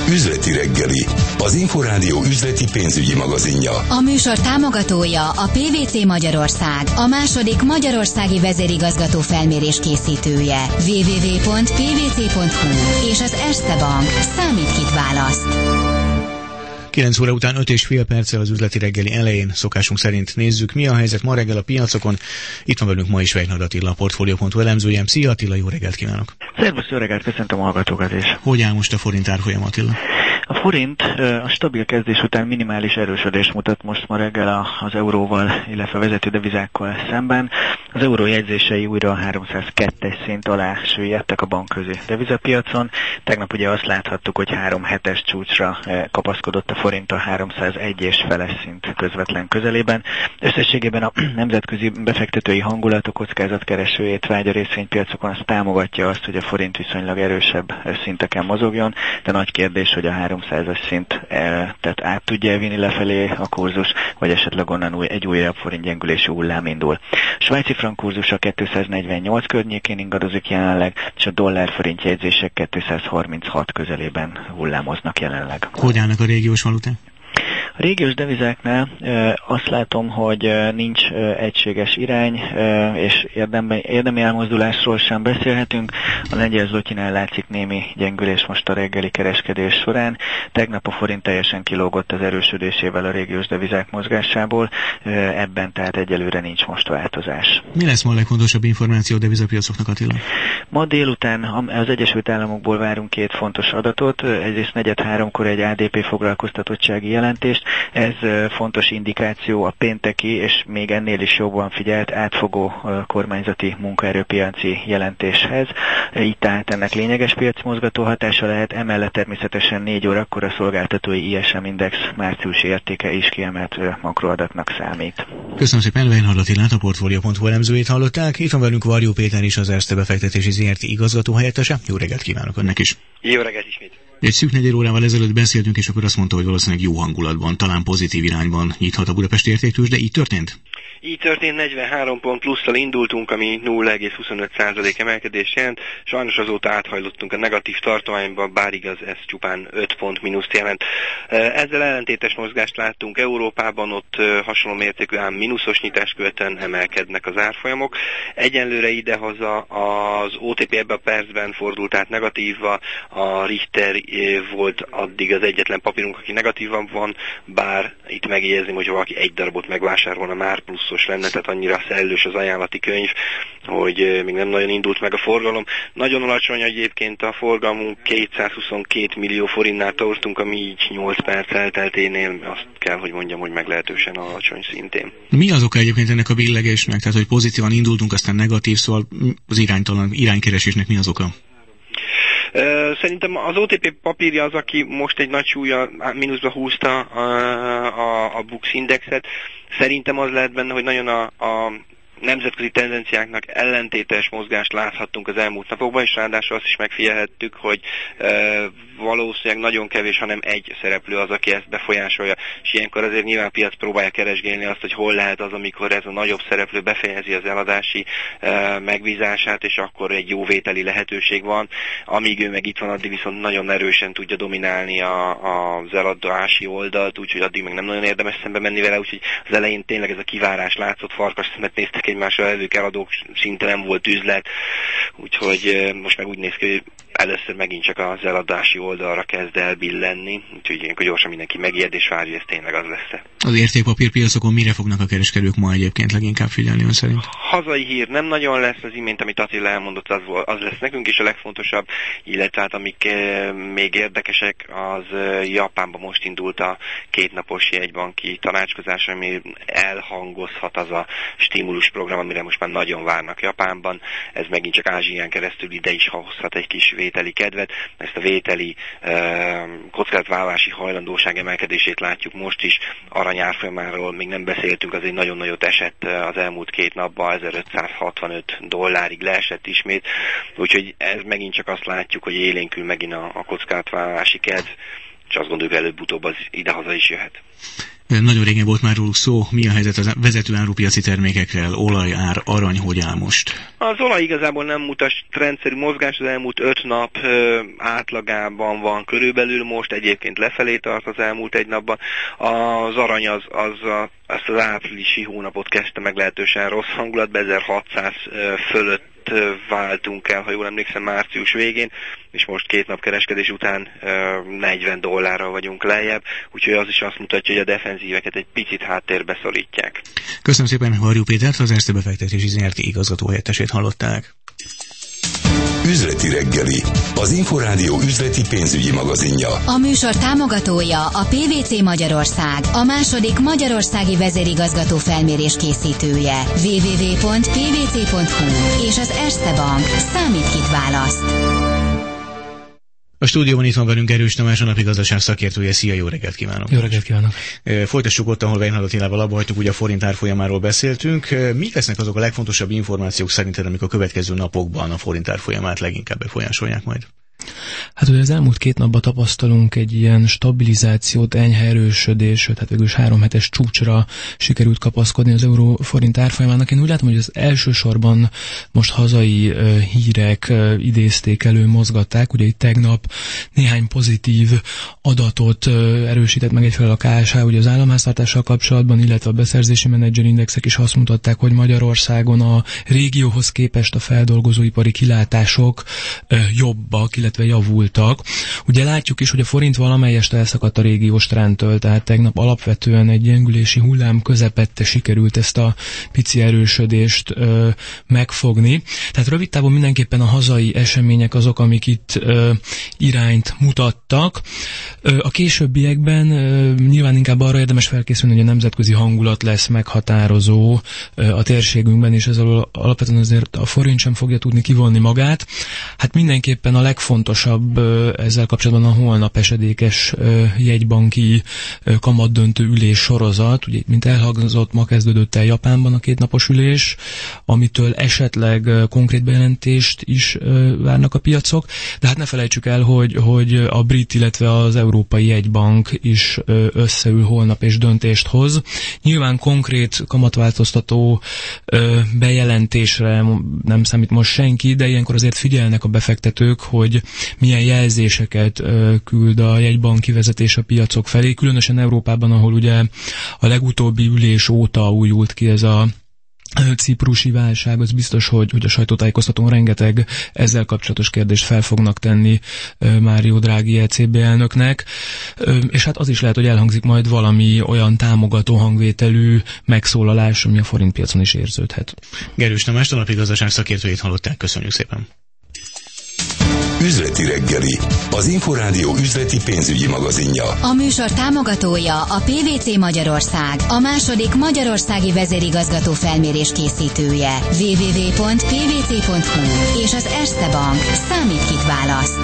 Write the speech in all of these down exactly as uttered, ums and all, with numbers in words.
Üzleti reggeli, az Inforádió üzleti pénzügyi magazinja. A műsor támogatója a pé vé cé Magyarország, a második magyarországi vezérigazgató felmérés készítője. double-u double-u double-u pont pé vé cé pont hú és az Erste Bank. Számít, kit választ. kilenc óra után öt és fél perccel az üzleti reggeli elején szokásunk szerint nézzük, mi a helyzet ma reggel a piacokon. Itt van velünk ma is Vejnad Attila, a Portfolio pont hu elemzője. Szia Attila, jó reggelt kívánok! Szervusz, jó reggelt, köszöntöm a hallgatókat is! Hogy áll most a forint árfolyam, Attila? A forint a stabil kezdés után minimális erősödést mutat most ma reggel az euróval, illetve a vezető devizákkal szemben. Az euró jegyzései újra a háromszázkettes szint alá süllyedtek a bankközi devizapiacon. Tegnap ugye azt láthattuk, hogy három hetes csúcsra kapaszkodott a forint a háromszázegy és feles szint közvetlen közelében. Összességében a nemzetközi befektetői hangulat, a kockázatkereső étvágy a részvénypiacokon azt támogatja azt, hogy a forint viszonylag erősebb szinteken mozogjon, de nagy kérdés, hogy a háromszázas szint e, tehát át tudja vinni lefelé a kurzus, vagy esetleg onnan új, egy újabb forint gyengülési hullám indul. A svájci frank kurzusa kétszáznegyvennyolc környékén ingadozik jelenleg, és a dollár forint jegyzések kétszázharminchat közelében hullámoznak jelenleg. Hogy állnak a régiós valuták? A régiós devizáknál e, azt látom, hogy e, nincs e, egységes irány, e, és érdemi, érdemi elmozdulásról sem beszélhetünk. A lengyel zlotynál látszik némi gyengülés most a reggeli kereskedés során. Tegnap a forint teljesen kilógott az erősödésével a régiós devizák mozgásából, e, ebben tehát egyelőre nincs most változás. Mi lesz ma a legfontosabb információ a devizapiacoknak, Attila? Ma délután az Egyesült Államokból várunk két fontos adatot. Egyrészt negyed háromkor egy á dé pé foglalkoztatottsági jelentést. Ez fontos indikáció a pénteki és még ennél is jobban figyelt átfogó kormányzati munkaerőpiaci jelentéshez. Itt tehát ennek lényeges piaci mozgató hatása lehet, emellett természetesen négy órakor a szolgáltatói i es em index márciusi értéke is kiemelt makroadatnak számít. Köszönöm szépen, Vejnad Attilát, a Portfolio pont hu elemzőjét hallották. Itt van velünk Varjú Péter is, az Erste befektetési zé er té igazgató helyettese. Jó reggelt kívánok önnek is! Jó reggelt ismét! Egy szűk negyed órával ezelőtt beszéltünk, és akkor azt mondta, hogy valószínűleg jó hangulatban, talán pozitív irányban nyithat a budapesti értéktőzsde, de így történt? Így történt, negyvenhárom pont plusszal indultunk, ami nulla egész huszonöt százalék emelkedést jelent. Sajnos azóta áthajlottunk a negatív tartományba, bár igaz, ez csupán öt pont mínuszt jelent. Ezzel ellentétes mozgást láttunk Európában, ott hasonló mértékű, ám mínuszos nyitást követően emelkednek az árfolyamok. Egyenlőre idehaza az o té pé ebben a percben fordult át negatívva, a Richter volt addig az egyetlen papírunk, aki negatívan van, bár itt megjegyezném, hogy valaki egy darabot megvásárolna, már pluszos lenne, tehát annyira szellős az ajánlati könyv, hogy még nem nagyon indult meg a forgalom. Nagyon alacsony egyébként a forgalmunk, kétszázhuszonkettő millió forintnál tartunk, ami így nyolc perc eltelténél, azt kell, hogy mondjam, hogy meglehetősen alacsony szintén. Mi az oka egyébként ennek a billegésnek? Tehát, hogy pozitívan indultunk, aztán negatív, szóval az iránytalan iránykeresésnek mi az oka? Szerintem az o té pé papírja az, aki most egy nagy súlya mínuszba húzta a, a, a Bux indexet. Szerintem az lehet benne, hogy nagyon a, a nemzetközi tendenciáknak ellentétes mozgást láthattunk az elmúlt napokban, és ráadásul azt is megfigyelhettük, hogy e, valószínűleg nagyon kevés, hanem egy szereplő az, aki ezt befolyásolja, és ilyenkor azért nyilván a piac próbálja keresgélni azt, hogy hol lehet az, amikor ez a nagyobb szereplő befejezi az eladási e, megbízását, és akkor egy jó vételi lehetőség van. Amíg ő meg itt van, addig viszont nagyon erősen tudja dominálni a, a, az eladási oldalt, úgyhogy addig meg nem nagyon érdemes szembe menni vele, úgyhogy az elején tényleg ez a kivárás látszott, farkas szemet néztek egymásra, elők eladók szinte nem volt üzlet, úgyhogy most meg úgy néz ki, hogy először megint csak az eladási oldalra kezd el billenni, úgyhogy ilyenkor gyorsan mindenki megijed és várja, ez tényleg az lesz. Az értékpapírpiacokon mire fognak a kereskedők ma egyébként leginkább figyelni ön szerint? Hazai hír nem nagyon lesz, az imént, amit Attila elmondott, az, az lesz nekünk is a legfontosabb, illetve hát amik e, még érdekesek, az e, Japánban most indult a kétnapos jegybanki tanácskozás, ami elhangozhat az a stimulus program, amire most már nagyon várnak Japánban. Ez megint csak Ázsián keresztül ide is hozhat egy kis vételi kedvet. Ezt a vételi e, kockázatvállalási hajlandóság emelkedését látjuk most is. Arany árfolyamáról még nem beszéltünk, az egy nagyon nagyot esett az elmúlt két napban, ezerötszázhatvanöt dollárig leesett ismét. Úgyhogy ez megint csak azt látjuk, hogy élénkül megint a, a kockázatvállalási kedv. és azt gondoljuk, előbb-utóbb az idehaza is jöhet. Nagyon régen volt már róluk szó. Mi a helyzet a vezető árupiaci termékekkel? Olaj, ár, arany, hogy áll most? Az olaj igazából nem mutat rendszerű mozgás, az elmúlt öt nap ö, átlagában van körülbelül, most egyébként lefelé tart az elmúlt egy napban. Az arany az, az a, ezt az áprilisi hónapot kezdte meglehetősen rossz hangulatban, ezerhatszáz ö, fölött váltunk el, ha jól emlékszem, március végén, és most két nap kereskedés után ö, negyven dollárral vagyunk lejjebb, úgyhogy az is azt mutatja, hogy a defenzíveket egy picit háttérbe szorítják. Köszönöm szépen Varjú Pétert, az Erste Befektetési zé er té igazgató helyettesét hallották. Üzleti reggeli, az Inforádió üzleti pénzügyi magazinja. A műsor támogatója a pé vé cé Magyarország, a második magyarországi vezérigazgató felmérés készítője. double-u double-u double-u pont p v c pont h u és az Erste Bank. Számít, kit választ. A stúdióban itt van velünk Erős Tamás, a napigazdaság szakértője. Szia, jó reggelt kívánok! Jó reggelt kívánok! Folytassuk ott, ahol Weinhard Attilával abba hagytuk, ugye a forint árfolyamáról beszéltünk. Mik lesznek azok a legfontosabb információk szerinted, amik a következő napokban a forint árfolyamát leginkább befolyásolják majd? Hát ugye az elmúlt két napban tapasztalunk egy ilyen stabilizációt, enyhe erősödés, tehát végülis három hetes csúcsra sikerült kapaszkodni az euró-forint árfolyamának. Én úgy látom, hogy az elsősorban most hazai uh, hírek uh, idézték elő, mozgatták. Ugye itt tegnap néhány pozitív adatot uh, erősített meg egyfelől a ká es há, ugye az államháztartással kapcsolatban, illetve a beszerzési menedzserindexek is azt mutatták, hogy Magyarországon a régióhoz képest a feldolgozóipari kilátások uh, jobbak, illetve javultak. Ugye látjuk is, hogy a forint valamelyest elszakadt a régiós trendtől, tehát tegnap alapvetően egy gyengülési hullám közepette sikerült ezt a pici erősödést ö, megfogni. Tehát rövid távon mindenképpen a hazai események azok, amik itt ö, irányt mutattak. Ö, a későbbiekben ö, nyilván inkább arra érdemes felkészülni, hogy a nemzetközi hangulat lesz meghatározó ö, a térségünkben, és ezzel alapvetően azért a forint sem fogja tudni kivonni magát. Hát mindenképpen a legfontosabb fontosabb ezzel kapcsolatban a holnap esedékes jegybanki kamatdöntő ülés sorozat. Ugye, mint elhangzott, ma kezdődött el Japánban a kétnapos ülés, amitől esetleg konkrét bejelentést is várnak a piacok, de hát ne felejtsük el, hogy, hogy a brit, illetve az európai jegybank is összeül holnap és döntést hoz. Nyilván konkrét kamatváltoztató bejelentésre nem számít most senki, de ilyenkor azért figyelnek a befektetők, hogy milyen jelzéseket ö, küld a jegybanki vezetés a piacok felé, különösen Európában, ahol ugye a legutóbbi ülés óta újult ki ez a ciprusi válság, az biztos, hogy, hogy a sajtótájékoztatón rengeteg ezzel kapcsolatos kérdést fel fognak tenni uh, Mário Draghi é cé bé elnöknek, uh, és hát az is lehet, hogy elhangzik majd valami olyan támogató hangvételű megszólalás, ami a forintpiacon is érződhet. Gerős Tamás, a napigazdaság szakértőjét hallották, köszönjük szépen! Üzleti reggeli, az Inforádió üzleti pénzügyi magazinja. A műsor támogatója a pé vé cé Magyarország, a második magyarországi vezérigazgató felmérés készítője. double-u double-u double-u pont p v c pont h u és az Erste Bank. Számít, kit választ.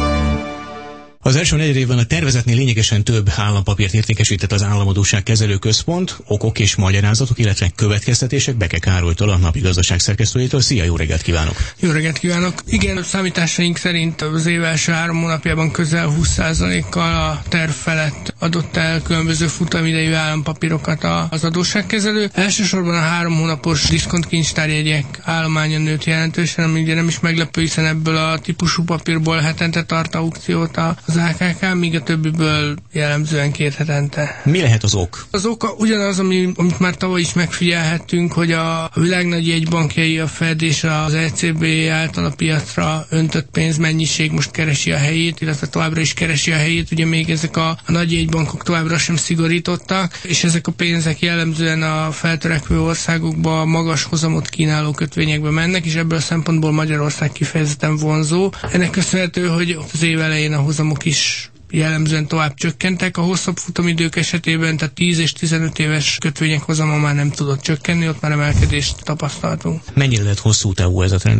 Az első negyedévben a tervezetnél lényegesen több állampapírt értékesített az Államadósság Kezelő Központ. Okok és magyarázatok, illetve következtetések Beke Károlytól, a napigazdaság szerkesztőjétől. Szia, jó reggelt kívánok! Jó reggelt kívánok! Igen, a számításaink szerint az év első három hónapjában közel húsz százalékkal a terv felett adott el különböző futamidejű állampapírokat az adósságkezelő. Elsősorban a három hónapos diszkontkincstárjegyek állománya nőtt jelentősen, ami ugye nem is meglepő, hiszen ebből a típusú papírból hetente tart aukciót az á ká ká, míg a többiből jellemzően két hetente. Mi lehet az ok? Az oka ugyanaz, ami, amit már tavaly is megfigyelhettünk, hogy a világ nagy jegybankjai, a Fed és az é cé bé által a piacra öntött pénzmennyiség most keresi a helyét, illetve továbbra is keresi a helyét, ugye még ezek a, a nagy jegybankok továbbra sem szigorítottak, és ezek a pénzek jellemzően a feltörekvő országokba magas hozamot kínáló kötvényekbe mennek, és ebből a szempontból Magyarország kifejezetten vonzó. Ennek köszönhető, hogy az év elején a hozamok is jellemzően tovább csökkentek. A hosszabb futamidők esetében, tehát tíz és tizenöt éves kötvények hozama már nem tudott csökkenni, ott már emelkedést tapasztaltunk. Mennyire lehet hosszú távú ez a trend?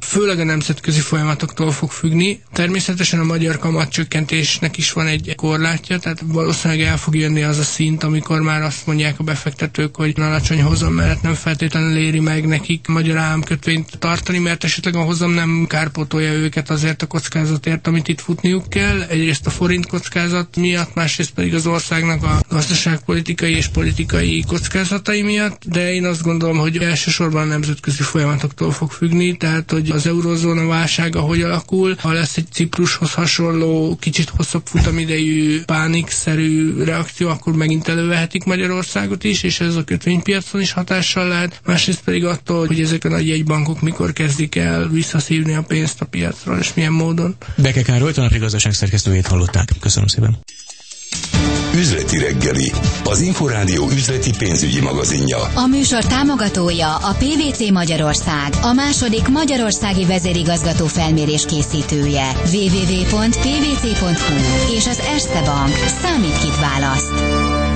főleg a nemzetközi folyamatoktól fog függni. Természetesen a magyar kamatcsökkentésnek is van egy korlátja, tehát valószínűleg el fog jönni az a szint, amikor már azt mondják a befektetők, hogy alacsony hozam mellett nem feltétlenül éri meg nekik magyar államkötvényt tartani, mert esetleg a hozam nem kárpótolja őket azért a kockázatért, amit itt futniuk kell. Egyrészt a forint kockázat miatt, másrészt pedig az országnak a gazdaságpolitikai és politikai kockázatai miatt, de én azt gondolom, hogy elsősorban a nemzetközi folyamatoktól fog függni, tehát hogy az eurózóna válsága hogy alakul, ha lesz egy Ciprushoz hasonló, kicsit hosszabb futamidejű, pánikszerű reakció, akkor megint elővehetik Magyarországot is, és ez a kötvénypiacon is hatással lehet. Másrészt pedig attól, hogy ezek a nagy jegybankok mikor kezdik el visszaszívni a pénzt a piacról, és milyen módon. Beke Károlyt, a Napi Gazdaság szerkesztőjét hallották. Köszönöm szépen. Üzleti reggeli, az Inforádió üzleti pénzügyi magazinja. A műsor támogatója a pé vé cé Magyarország, a második magyarországi vezérigazgató felmérés készítője. double-u double-u double-u pont pé vé cé pont hú és az Erste Bank. Számít, kit választ.